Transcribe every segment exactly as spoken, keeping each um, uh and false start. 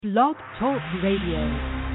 Blog Talk Radio.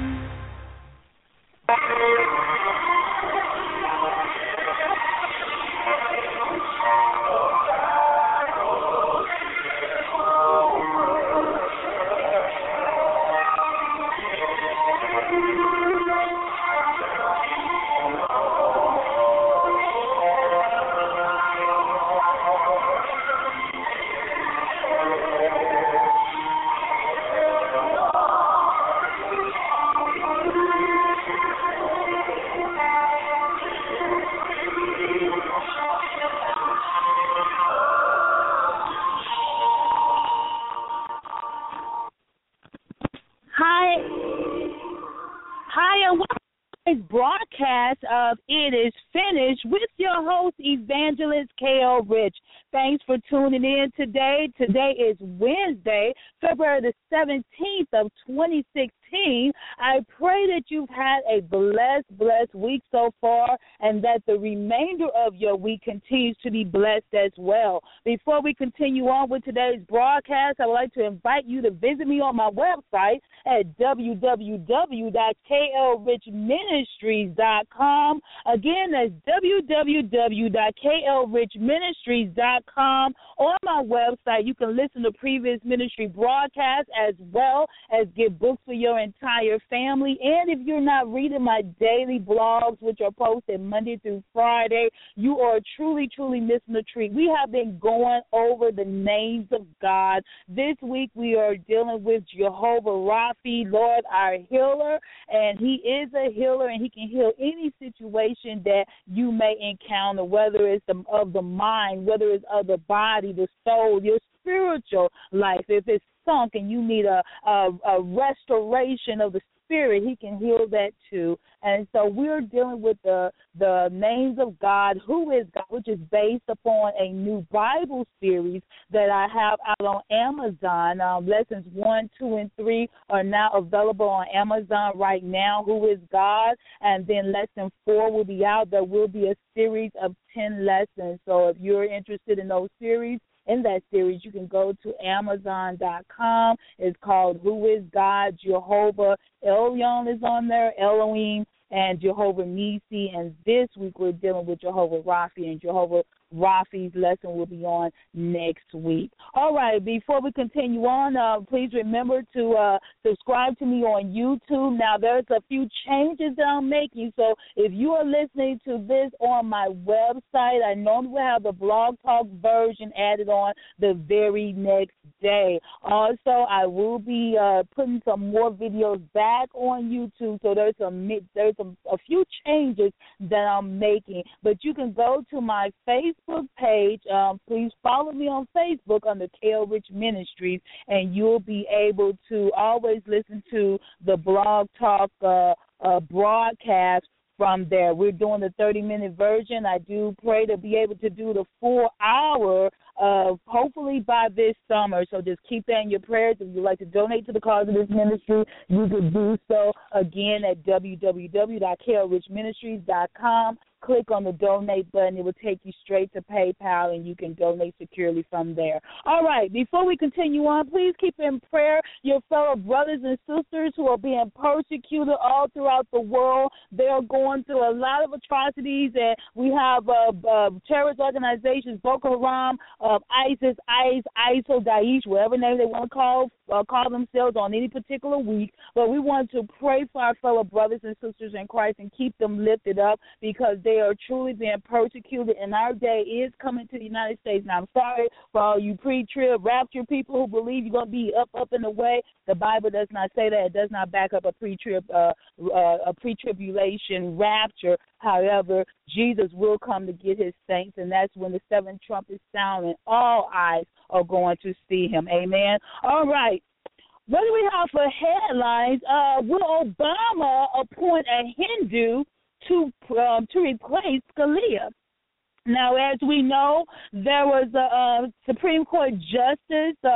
Broadcast of It Is Finished with your host, Evangelist K L Rich. Thanks for tuning in today. Today is Wednesday, February the seventeenth of twenty sixteen. I pray that you've had a blessed, blessed week so far and that the remainder of your week continues to be blessed as well. Before we continue on with today's broadcast, I would like to invite you to visit me on my website at w w w dot k l rich ministries dot com. Again, that's w w w dot k l rich ministries dot com. On my website, you can listen to previous ministry broadcasts as well as get books for your entire family. And if you're not reading my daily blogs, which are posted Monday through Friday, you are truly, truly missing the treat. We have been going over the names of God. This week we are dealing with Jehovah Rapha, Lord our healer, and he is a healer and he can heal any situation that you may encounter, whether it's the, of the mind, whether it's of the body, the soul, your spiritual life. If it's sunk and you need a, a, a restoration of the spirit, he can heal that too. And so we're dealing with the the names of God, who is God, which is based upon a new Bible series that I have out on Amazon. Um, lessons one, two, and three are now available on Amazon right now, Who is God? And then lesson four will be out. There will be a series of ten lessons. So if you're interested in those series, in that series, you can go to amazon dot com. It's called Who is God? Jehovah Elyon is on there, Elohim, and Jehovah Nisi. And this week we're dealing with Jehovah Rapha, and Jehovah Rapha's lesson will be on next week. All right, before we continue on, uh, please remember to uh, subscribe to me on YouTube. Now, there's a few changes that I'm making, so if you are listening to this on my website, I normally will have the Blog Talk version added on the very next day. Also, I will be uh, putting some more videos back on YouTube, so there's a, there's a, a few changes that I'm making, but you can go to my Facebook Facebook page. Um, please follow me on Facebook under K L Rich Ministries, and you'll be able to always listen to the Blog Talk uh, uh, broadcast from there. We're doing the thirty-minute version. I do pray to be able to do the full hour, uh, hopefully by this summer. So just keep that in your prayers. If you'd like to donate to the cause of this ministry, you can do so, again, at w w w dot k l rich ministries dot com. Click on the donate button. It will take you straight to PayPal, and you can donate securely from there. All right, before we continue on, please keep in prayer your fellow brothers and sisters who are being persecuted all throughout the world. They are going through a lot of atrocities, and we have uh, uh, terrorist organizations, Boko Haram, uh, ISIS, ICE, ISIL, Daesh, whatever name they want to call uh, call themselves on any particular week. But we want to pray for our fellow brothers and sisters in Christ and keep them lifted up, because they are truly being persecuted, and our day is coming to the United States. Now, I'm sorry for all you pre-trib, rapture people who believe you're going to be up, up, and away. The Bible does not say that. It does not back up a pre-trib, uh, uh, a pre-tribulation rapture. However, Jesus will come to get his saints, and that's when the seventh trumpet sound, and all eyes are going to see him. Amen. All right. What do we have for headlines? Uh, will Obama appoint a Hindu to um, to replace Scalia? Now, as we know, there was a, a Supreme Court justice, uh,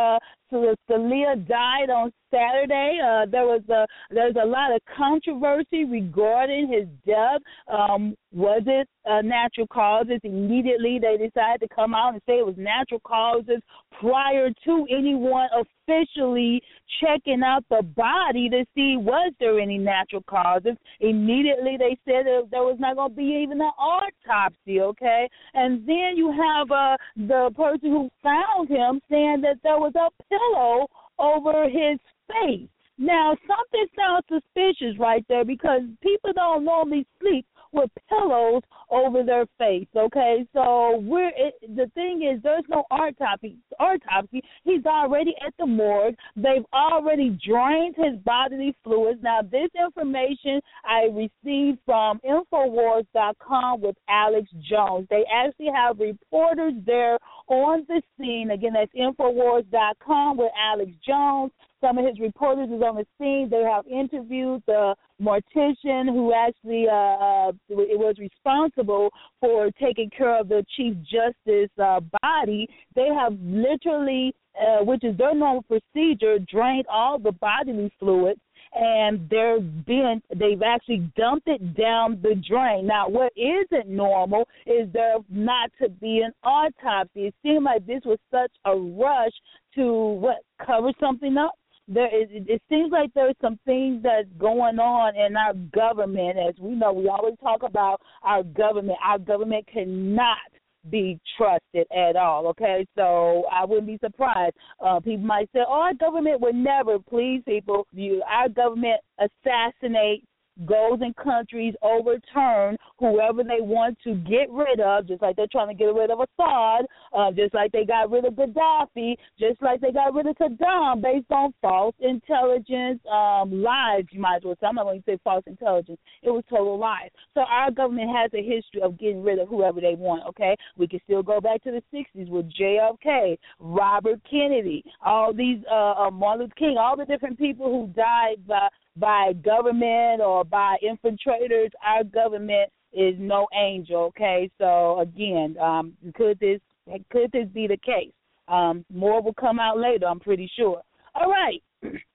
Scalia died on Saturday. Uh, there was a there's a lot of controversy regarding his death. Um, was it uh, natural causes? Immediately they decided to come out and say it was natural causes prior to anyone officially checking out the body to see was there any natural causes. Immediately they said that there was not going to be even an autopsy, okay? And then you have uh, the person who found him saying that there was a pillow over his face. Now, something sounds suspicious right there because people don't normally sleep with pillows over their face, okay? So we're it, the thing is there's no autopsy. Autopsy. He's already at the morgue. They've already drained his bodily fluids. Now, this information I received from Infowars dot com with Alex Jones. They actually have reporters there on the scene. Again, that's Infowars dot com with Alex Jones. Some of his reporters is on the scene. They have interviewed the mortician who actually uh, uh, was responsible for taking care of the Chief Justice uh, body. They have literally, uh, which is their normal procedure, drained all the bodily fluids, and they're being, they've actually dumped it down the drain. Now, what isn't normal is there not to be an autopsy. It seemed like this was such a rush to, what, cover something up? There is, it seems like there's some things that's going on in our government. As we know, we always talk about our government. Our government cannot be trusted at all, okay? So I wouldn't be surprised. Uh, people might say, oh, our government would never. Please, people, you, our government assassinates, goes in countries, overturn whoever they want to get rid of, just like they're trying to get rid of Assad, uh, just like they got rid of Gaddafi, just like they got rid of Saddam based on false intelligence, um, lies, you might as well say. I'm not going to say false intelligence. It was total lies. So our government has a history of getting rid of whoever they want, okay? We can still go back to the sixties with J F K, Robert Kennedy, all these, uh, uh, Martin Luther King, all the different people who died by by government or by infiltrators. Our government is no angel, okay? So, again, um, could this could this be the case? Um, more will come out later, I'm pretty sure. All right.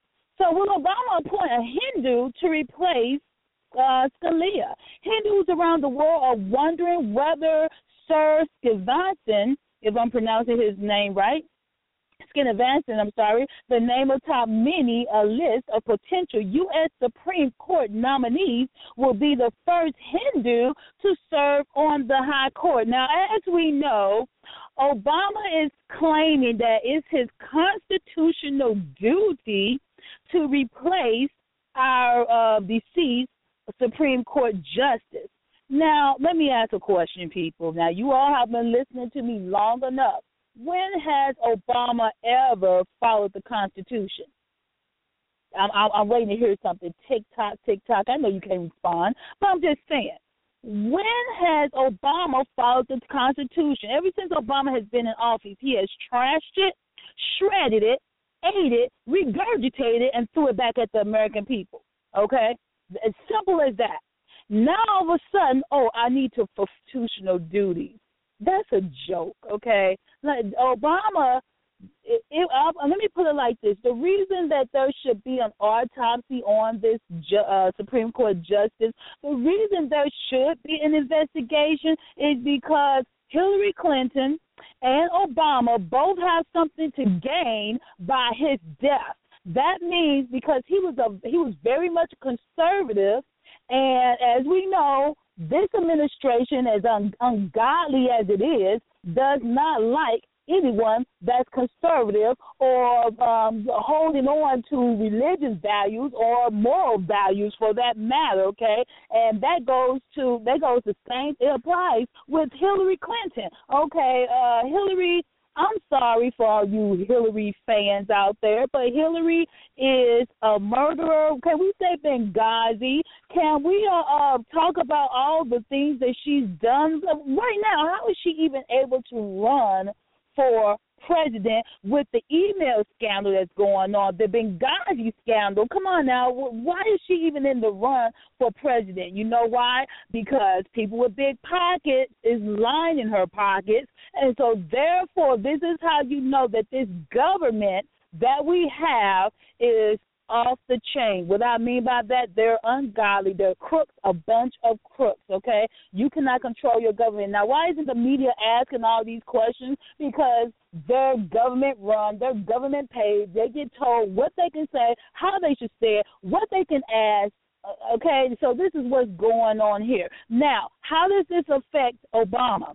So will Obama appoint a Hindu to replace uh, Scalia? Hindus around the world are wondering whether Sir Srinivasan, if I'm pronouncing his name right, Srinivasan, I'm sorry, the name atop many a list of potential U S Supreme Court nominees, will be the first Hindu to serve on the High Court. Now, as we know, Obama is claiming that it's his constitutional duty to replace our uh, deceased Supreme Court justice. Now, let me ask a question, people. Now, you all have been listening to me long enough. When has Obama ever followed the Constitution? I'm, I'm, I'm waiting to hear something. Tick-tock, tick-tock. I know you can't respond, but I'm just saying. When has Obama followed the Constitution? Ever since Obama has been in office, he has trashed it, shredded it, ate it, regurgitated it, and threw it back at the American people. Okay? As simple as that. Now, all of a sudden, oh, I need to fulfill constitutional duties. That's a joke, okay? Like Obama, it, it, uh, let me put it like this. The reason that there should be an autopsy on this ju- uh, Supreme Court justice, the reason there should be an investigation is because Hillary Clinton and Obama both have something to gain by his death. That means because he was a he was very much conservative, and as we know, this administration, as un- ungodly as it is, does not like anyone that's conservative or um, holding on to religious values or moral values, for that matter. Okay, and that goes to that goes the same. It applies with Hillary Clinton. Okay, uh, Hillary. I'm sorry for all you Hillary fans out there, but Hillary is a murderer. Can we say Benghazi? Can we uh, uh, talk about all the things that she's done? Right now, how is she even able to run for president with the email scandal that's going on, the Benghazi scandal? Come on now. Why is she even in the run for president? You know why? Because people with big pockets is lining her pockets. And so, therefore, this is how you know that this government that we have is off the chain. What I mean by that, they're ungodly. They're crooks, a bunch of crooks, okay? You cannot control your government. Now, why isn't the media asking all these questions? Because they're government run, they're government paid. They get told what they can say, how they should say it, what they can ask. Okay, so this is what's going on here. Now, how does this affect Obama?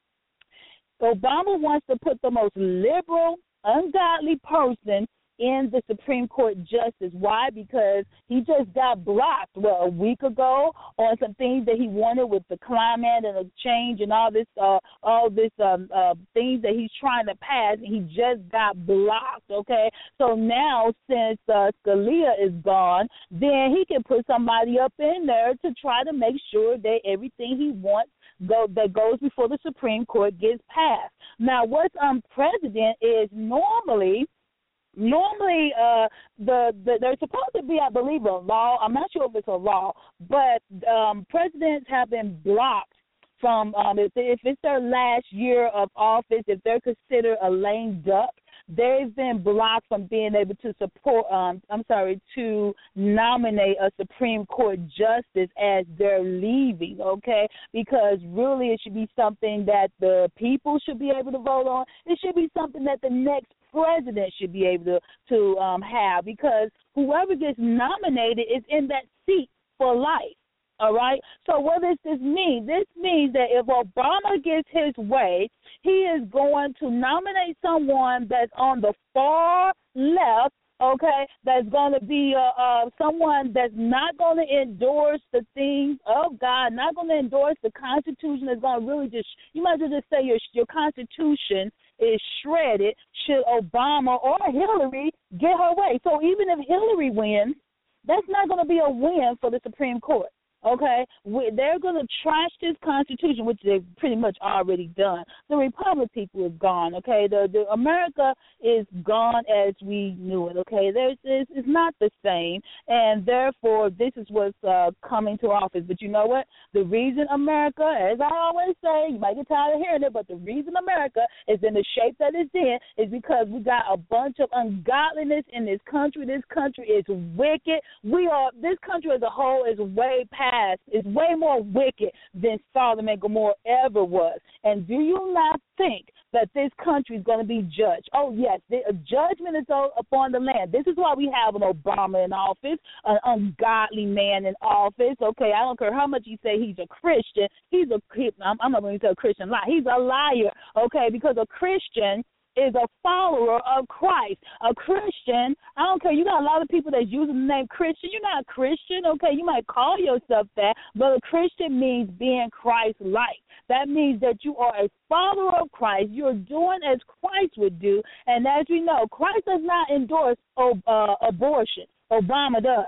Obama wants to put the most liberal, ungodly person in the Supreme Court justice. Why? Because he just got blocked, well, a week ago on some things that he wanted with the climate and the change and all this, uh, all this um, uh, things that he's trying to pass, and he just got blocked, okay? So now, since uh, Scalia is gone, then he can put somebody up in there to try to make sure that everything he wants go, that goes before the Supreme Court gets passed. Now, what's unprecedented is normally Normally, uh, the, the there's supposed to be, I believe, a law. I'm not sure if it's a law, but um, presidents have been blocked from um, if, if it's their last year of office, if they're considered a lame duck, they've been blocked from being able to support. Um, I'm sorry, to nominate a Supreme Court justice as they're leaving. Okay, because really it should be something that the people should be able to vote on. It should be something that the next president should be able to to um, have, because whoever gets nominated is in that seat for life. All right? So what does this mean? This means that if Obama gets his way, he is going to nominate someone that's on the far left, okay, that's going to be uh, uh, someone that's not going to endorse the things of God, not going to endorse the Constitution, that's going to really just, you might as well just say your, your Constitution is shredded should Obama or Hillary get her way. So even if Hillary wins, that's not going to be a win for the Supreme Court. Okay, we, they're going to trash this Constitution, which they've pretty much already done. The Republic people is gone. Okay, the, the America is gone as we knew it. Okay, there's it's, it's not the same, and therefore this is what's uh, coming to office. But you know what? The reason America, as I always say, you might get tired of hearing it, but the reason America is in the shape that it's in is because we got a bunch of ungodliness in this country. This country is wicked. We are. This country as a whole is way past. Is way more wicked than Sodom and Gomorrah ever was. And do you not think that this country is going to be judged? Oh, yes, the judgment is upon the land. This is why we have an Obama in office, an ungodly man in office. Okay, I don't care how much you say he's a Christian. He's a, he, I'm, I'm not going to say a Christian lie. He's a liar, okay, because a Christian is a follower of Christ. A Christian, I don't care, you got a lot of people that's using the name Christian. You're not a Christian, okay? You might call yourself that, but a Christian means being Christ-like. That means that you are a follower of Christ. You're doing as Christ would do, and as we know, Christ does not endorse uh, abortion. Obama does.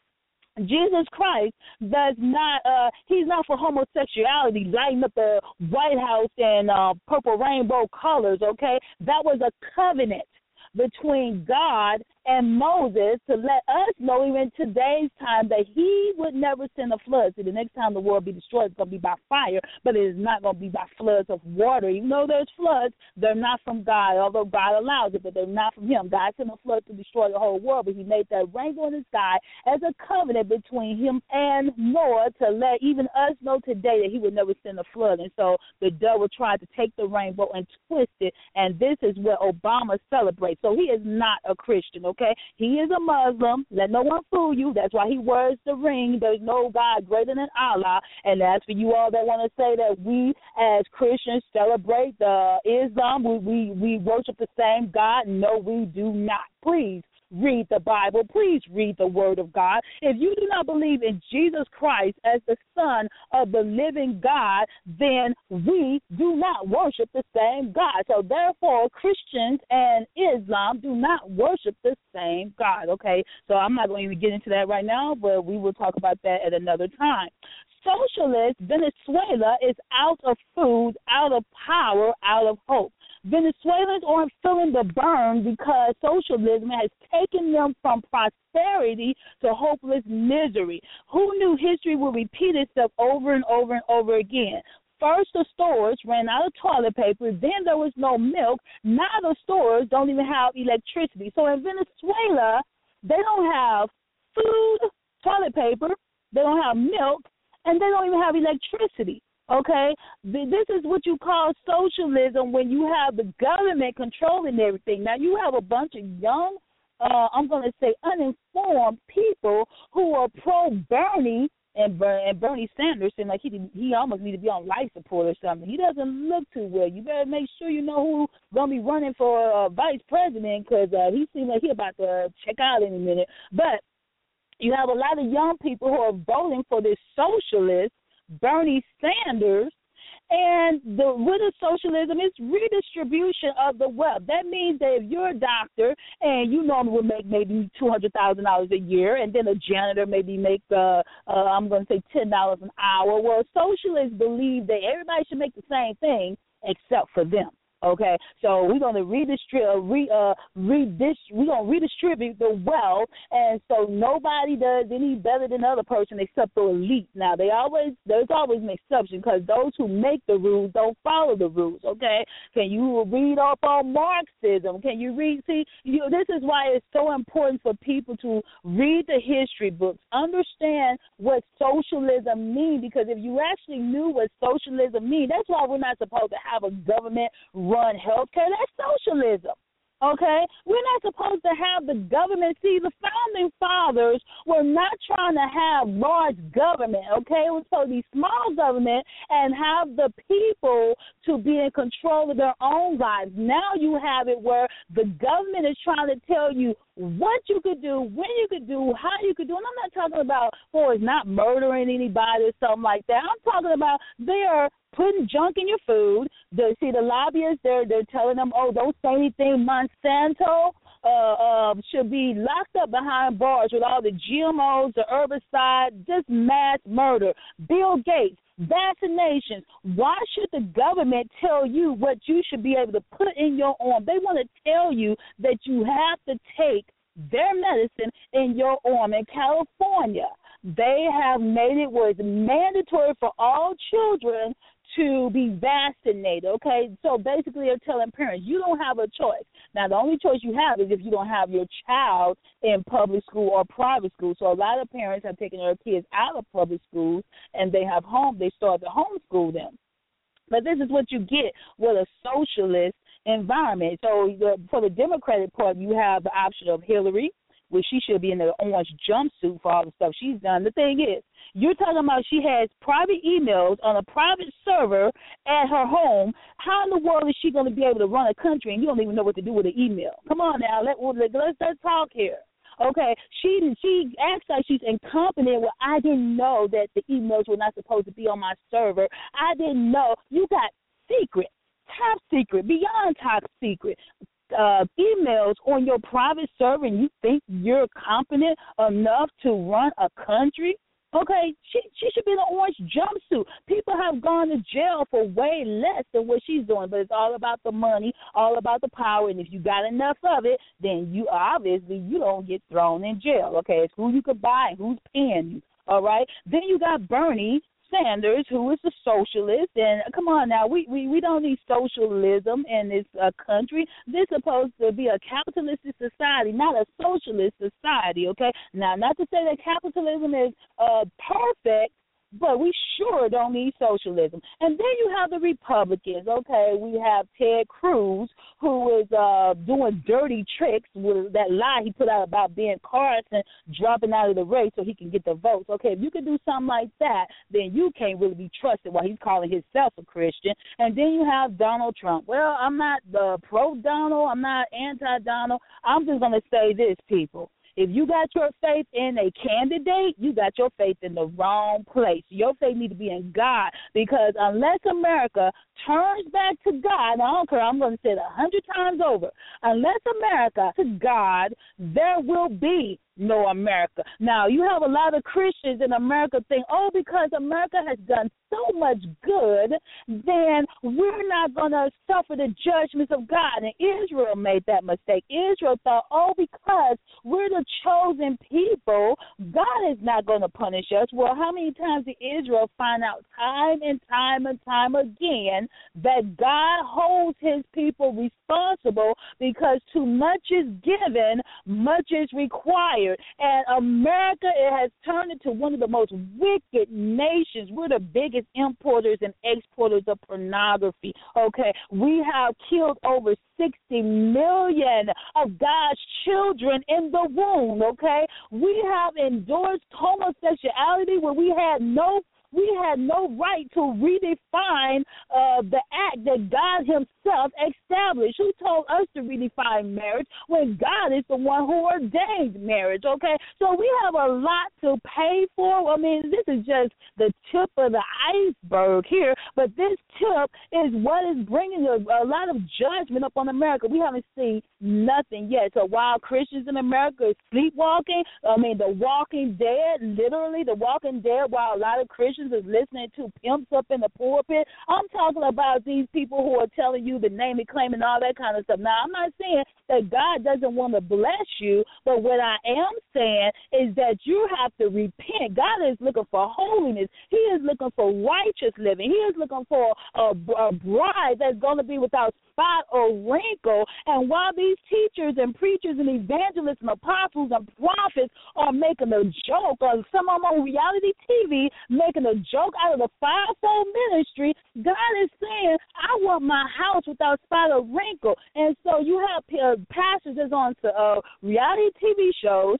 Jesus Christ does not, uh, he's not for homosexuality, lighting up the White House in uh, purple rainbow colors, okay? That was a covenant between God and Moses to let us know even today's time that he would never send a flood. See, the next time the world be destroyed, it's going to be by fire, but it is not going to be by floods of water. Even though there's floods, they're not from God, although God allows it, but they're not from him. God sent a flood to destroy the whole world, but he made that rainbow in the sky as a covenant between him and Noah to let even us know today that he would never send a flood. And so the devil tried to take the rainbow and twist it, and this is what Obama celebrates. So he is not a Christian, okay? He is a Muslim. Let no one fool you. That's why he wears the ring. There's no God greater than Allah. And as for you all that want to say that we as Christians celebrate the Islam, we, we, we worship the same God, no, we do not. Please read the Bible. Please read the Word of God. If you do not believe in Jesus Christ as the Son of the living God, then we do not worship the same God. So therefore, Christians and Islam do not worship the same God, okay? So I'm not going to even get into that right now, but we will talk about that at another time. Socialist Venezuela is out of food, out of power, out of hope. Venezuelans aren't feeling the burn because socialism has taken them from prosperity to hopeless misery. Who knew history would repeat itself over and over and over again? first the stores ran out of toilet paper, then there was no milk. Now the stores don't even have electricity. So in Venezuela, they don't have food, toilet paper, they don't have milk, and they don't even have electricity. Okay, this is what you call socialism when you have the government controlling everything. Now you have a bunch of young, uh, I'm going to say uninformed people who are pro-Bernie, and, Ber- and Bernie Sanders seems like he he almost need to be on life support or something. He doesn't look too well. You better make sure you know who's going to be running for uh, vice president, because uh, he seems like he about to check out in a minute. But you have a lot of young people who are voting for this socialist, Bernie Sanders, and the with the socialism, it's redistribution of the wealth. That means that if you're a doctor and you normally would make maybe two hundred thousand dollars a year, and then a janitor maybe make, uh, uh, I'm going to say ten dollars an hour, well, socialists believe that everybody should make the same thing except for them. Okay, so we're going to redistribute, re, uh, redist- we're going to redistribute the wealth, and so nobody does any better than the other person except the elite. Now, they always there's always an exception, because those who make the rules don't follow the rules. Okay, can you read up on Marxism? Can you read? See, you, this is why it's so important for people to read the history books, understand what socialism means, because if you actually knew what socialism means, that's why we're not supposed to have a government run healthcare. That's socialism. Okay? We're not supposed to have the government. See, the founding fathers were not trying to have large government, okay? It was supposed to be small government and have the people to be in control of their own lives. Now you have it where the government is trying to tell you what you could do, when you could do, how you could do. And I'm not talking about, oh, it's not murdering anybody or something like that. I'm talking about they are putting junk in your food. The, see, the lobbyists, they're, they're telling them, oh, don't say anything. Monsanto uh, uh, should be locked up behind bars with all the G M Os, the herbicide, just mass murder. Bill Gates, vaccinations. Why should the government tell you what you should be able to put in your arm? They want to tell you that you have to take their medicine in your arm. In California, they have made it where it's mandatory for all children to be vaccinated, okay? So basically they're telling parents, you don't have a choice. Now, the only choice you have is if you don't have your child in public school or private school. So a lot of parents have taken their kids out of public schools, and they have home, they start to homeschool them. But this is what you get with a socialist environment. So the, for the Democratic Party, you have the option of Hillary, which she should be in the orange jumpsuit for all the stuff she's done. The thing is, you're talking about she has private emails on a private server at her home. How in the world is she going to be able to run a country and you don't even know what to do with an email? Come on now, let, let's, let's talk here. Okay, she she acts like she's incompetent. Well, I didn't know that the emails were not supposed to be on my server. I didn't know. You got secret, top secret, beyond top secret uh, emails on your private server, and you think you're competent enough to run a country? Okay, she she should be in an orange jumpsuit. People have gone to jail for way less than what she's doing, but it's all about the money, all about the power, and if you got enough of it, then you obviously you don't get thrown in jail. Okay, it's who you could buy and who's paying you. All right, then you got Bernie Sanders, who is a socialist, and come on now, we, we, we don't need socialism in this uh, country. This is supposed to be a capitalistic society, not a socialist society, okay? Now, not to say that capitalism is uh, perfect, but we sure don't need socialism. And then you have the Republicans, okay? We have Ted Cruz, who is uh, doing dirty tricks with that lie he put out about Ben Carson dropping out of the race so he can get the votes. Okay, if you can do something like that, then you can't really be trusted while he's calling himself a Christian. And then you have Donald Trump. Well, I'm not uh, pro-Donald. I'm not anti-Donald. I'm just going to say this, people. If you got your faith in a candidate, you got your faith in the wrong place. Your faith needs to be in God, because unless America turns back to God, I don't care, I'm going to say it a hundred times over, unless America to God, there will be no America. Now, you have a lot of Christians in America think, oh, because America has done so much good, then we're not going to suffer the judgments of God. And Israel made that mistake. Israel thought, oh, because we're the chosen people, God is not going to punish us. Well, how many times did Israel find out time and time and time again that God holds his people responsible because too much is given, much is required. And America, it has turned into one of the most wicked nations. We're the biggest importers and exporters of pornography, okay? We have killed over sixty million of God's children in the womb, okay? We have endorsed homosexuality where we had no We had no right to redefine uh, the act that God himself established. Who told us to redefine marriage when God is the one who ordained marriage, okay? So we have a lot to pay for. I mean, this is just the tip of the iceberg here, but this tip is what is bringing a, a lot of judgment up on America. We haven't seen nothing yet. So while Christians in America are sleepwalking, I mean, the walking dead, literally the walking dead, while a lot of Christians is listening to pimps up in the pulpit. I'm talking about these people who are telling you the name and claim and all that kind of stuff. Now, I'm not saying that God doesn't want to bless you, but what I am saying is that you have to repent. God is looking for holiness. He is looking for righteous living. He is looking for a, a bride that's going to be without spot or wrinkle. And while these teachers and preachers and evangelists and apostles and prophets are making a joke, or some of them on reality T V making a joke out of the fivefold ministry, God is saying, I want my house without spot or wrinkle. And so you have uh, pastors that's on to, uh, reality T V shows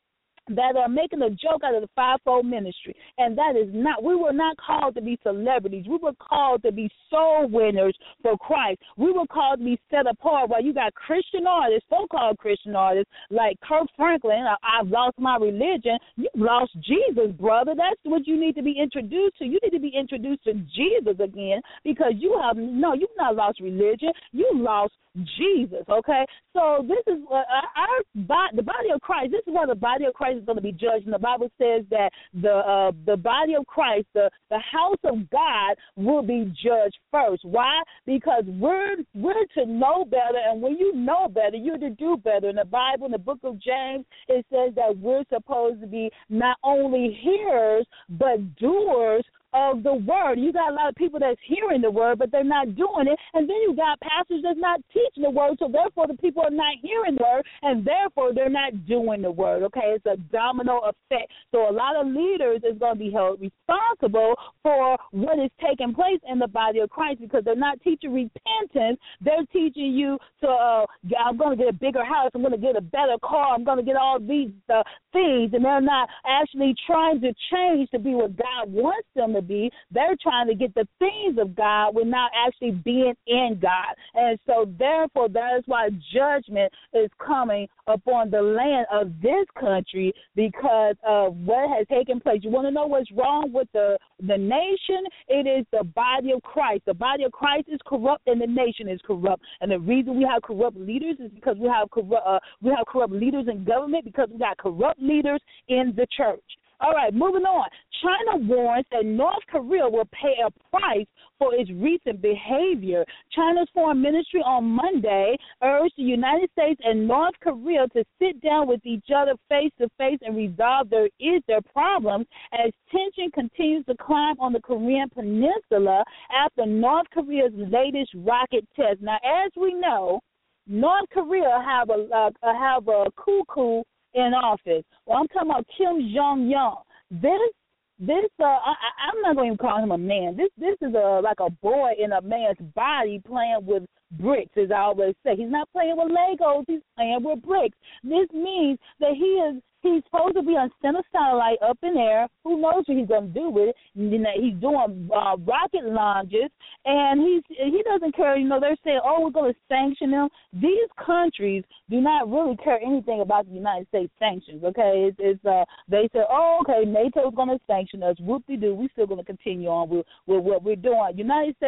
that are making a joke out of the fivefold ministry. And that is not, we were not called to be celebrities. We were called to be soul winners for Christ. We were called to be set apart. While you got Christian artists, so-called Christian artists, like Kirk Franklin, I, I've lost my religion. You've lost Jesus, brother. That's what you need to be introduced to. You need to be introduced to Jesus again, because you have, no, you've not lost religion. You lost Jesus, okay? So this is uh, our body, the body of Christ. This is where the body of Christ is going to be judged. And the Bible says that the uh, the body of Christ, the, the house of God, will be judged first. Why? Because we're we're to know better, and when you know better, you're to do better. In the Bible, in the book of James, it says that we're supposed to be not only hearers but doers of the word. You got a lot of people that's hearing the word, but they're not doing it. And then you got pastors that's not teaching the word, so therefore the people are not hearing the word, and therefore they're not doing the word, okay? It's a domino effect. So a lot of leaders is going to be held responsible for what is taking place in the body of Christ, because they're not teaching repentance. They're teaching you to, uh, I'm going to get a bigger house, I'm going to get a better car, I'm going to get all these uh, things, and they're not actually trying to change to be what God wants them to be. They're trying to get the things of God without actually being in God. And so therefore that is why judgment is coming upon the land of this country, because of what has taken place. You want to know what's wrong with the, the nation? It is the body of Christ. The body of Christ is corrupt and the nation is corrupt. And the reason we have corrupt leaders is because we have corrupt, uh, we have corrupt leaders in government, because we got corrupt leaders in the church. All right, moving on. China warns that North Korea will pay a price for its recent behavior. China's foreign ministry on Monday urged the United States and North Korea to sit down with each other face-to-face and resolve their, is their problems as tension continues to climb on the Korean peninsula after North Korea's latest rocket test. Now, as we know, North Korea have a, uh, have a cuckoo in office. Well, I'm talking about Kim Jong-un. This, this, uh, I, I'm not going to even call him a man. This, this is a like a boy in a man's body playing with bricks, as I always say. He's not playing with Legos. He's playing with bricks. This means that he is he's supposed to be on center satellite up in there. Who knows what he's going to do with it? And, you know, he's doing uh, rocket launches, and he's he doesn't care. You know, they're saying, oh, we're going to sanction them. These countries do not really care anything about the United States sanctions, okay? It's, it's uh, they say, oh, okay, NATO's going to sanction us. Whoop-de-doo, we're still going to continue on with, with what we're doing. United States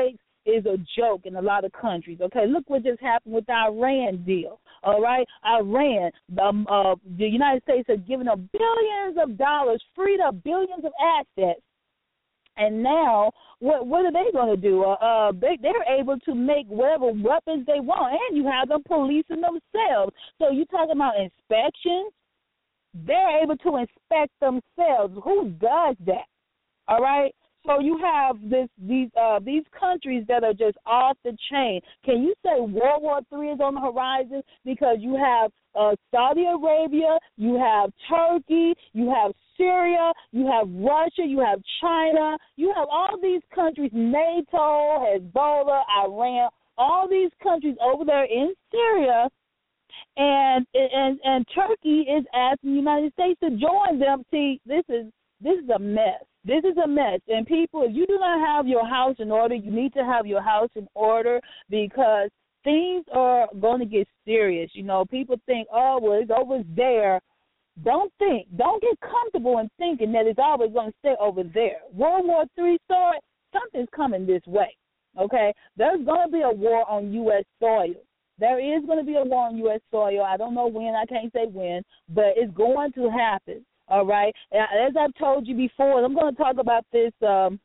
is a joke in a lot of countries. Okay, look what just happened with the Iran deal. All right, Iran, um, uh, the United States has given them billions of dollars, freed up billions of assets. And now, what what are they going to do? Uh, uh, they, they're able to make whatever weapons they want, and you have them policing themselves. So you're talking about inspections? They're able to inspect themselves. Who does that? All right? So you have this these uh, these countries that are just off the chain. Can you say World War Three is on the horizon? Because you have uh, Saudi Arabia, you have Turkey, you have Syria, you have Russia, you have China, you have all these countries, NATO, Hezbollah, Iran, all these countries over there in Syria, and and and Turkey is asking the United States to join them. See, this is this is a mess. This is a mess. And people, if you do not have your house in order, you need to have your house in order because things are going to get serious. You know, people think, oh, well, it's over there. Don't think. Don't get comfortable in thinking that it's always going to stay over there. World War Three started, something's coming this way, okay? There's going to be a war on U S soil. There is going to be a war on U S soil. I don't know when. I can't say when, but it's going to happen, all right? As I've told you before, and I'm going to talk about this um,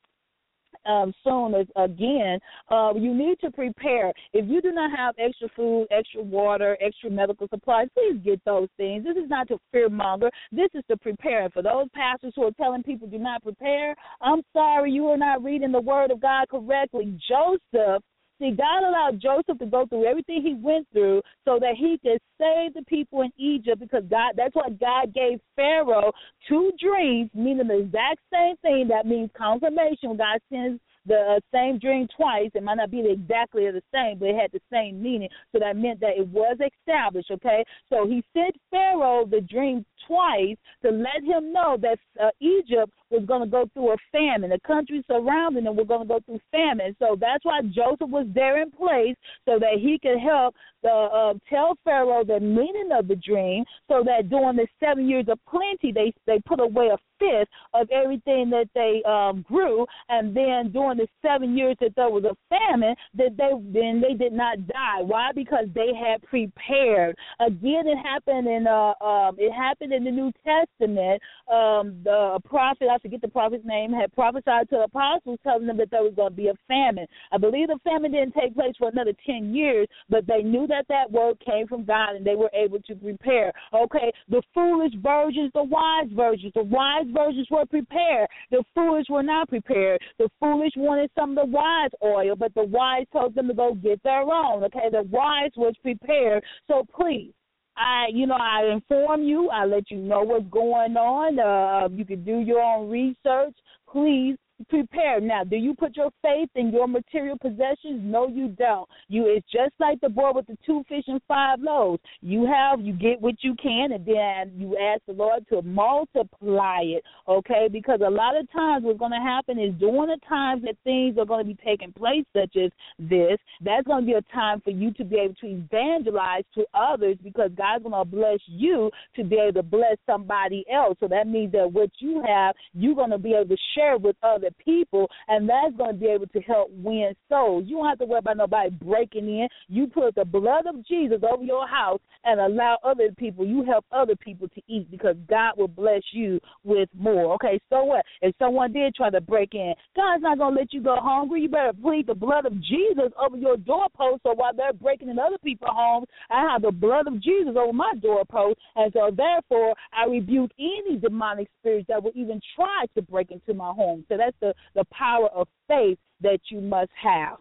Um, soon as again, uh, you need to prepare. If you do not have extra food, extra water, extra medical supplies, please get those things. This is not to fearmonger. This is to prepare. For those pastors who are telling people do not prepare, I'm sorry, you are not reading the Word of God correctly. Joseph, see, God allowed Joseph to go through everything he went through so that he could save the people in Egypt because God, that's what God gave Pharaoh two dreams, meaning the exact same thing. That means confirmation. God sends the uh, same dream twice. It might not be exactly the same, but it had the same meaning. So that meant that it was established, okay? So he sent Pharaoh the dream twice to let him know that uh, Egypt was going to go through a famine. The country surrounding them were going to go through famine. So that's why Joseph was there in place so that he could help the, uh, tell Pharaoh the meaning of the dream so that during the seven years of plenty, they, they put away a fifth of everything that they um, grew, and then during the seven years that there was a famine, that they then they did not die. Why? Because they had prepared. Again, it happened in uh, um, it happened in the New Testament. Um, the prophet, I forget the prophet's name, had prophesied to the apostles, telling them that there was going to be a famine. I believe the famine didn't take place for another ten years, but they knew that that word came from God, and they were able to prepare. Okay, the foolish virgins, the wise virgins, the wise virgins were prepared. The foolish were not prepared. The foolish wanted some of the wise oil, but the wise told them to go get their own. Okay, the wise was prepared. So please, I, you know, I inform you. I let you know what's going on. Uh, you can do your own research. Please prepare. Now, do you put your faith in your material possessions? No, you don't. You, it's just like the boy with the two fish and five loaves. You have, you get what you can, and then you ask the Lord to multiply it, okay? Because a lot of times what's going to happen is during the times that things are going to be taking place, such as this, that's going to be a time for you to be able to evangelize to others because God's going to bless you to be able to bless somebody else. So that means that what you have, you're going to be able to share with other people, and that's going to be able to help win souls. You don't have to worry about nobody breaking in. You put the blood of Jesus over your house and allow other people, you help other people to eat because God will bless you with more. Okay, so what? If someone did try to break in, God's not going to let you go hungry. You better plead the blood of Jesus over your doorpost so while they're breaking in other people's homes, I have the blood of Jesus over my doorpost, and so therefore I rebuke any demonic spirits that will even try to break into my home. So that's the, the power of faith that you must have.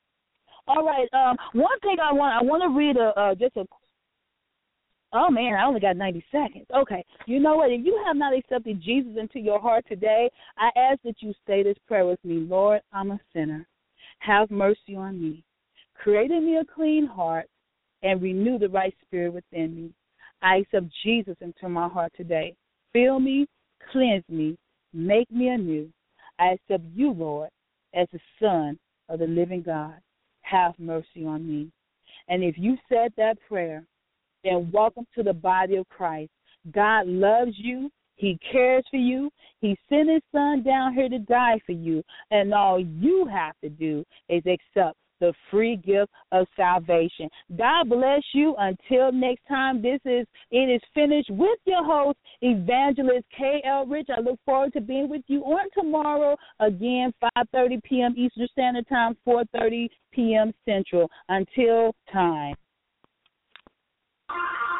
All right. Um, one thing I want I want to read a uh, just a. Oh man, I only got ninety seconds. Okay. You know what? If you have not accepted Jesus into your heart today, I ask that you say this prayer with me. Lord, I'm a sinner. Have mercy on me. Create in me a clean heart and renew the right spirit within me. I accept Jesus into my heart today. Fill me, cleanse me, make me anew. I accept you, Lord, as the Son of the living God. Have mercy on me. And if you said that prayer, then welcome to the body of Christ. God loves you. He cares for you. He sent his son down here to die for you. And all you have to do is accept the free gift of salvation. God bless you. Until next time, this is It Is Finished with your host, Evangelist K L Rich. I look forward to being with you on tomorrow, again, five thirty p.m. Eastern Standard Time, four thirty p.m. Central. Until time.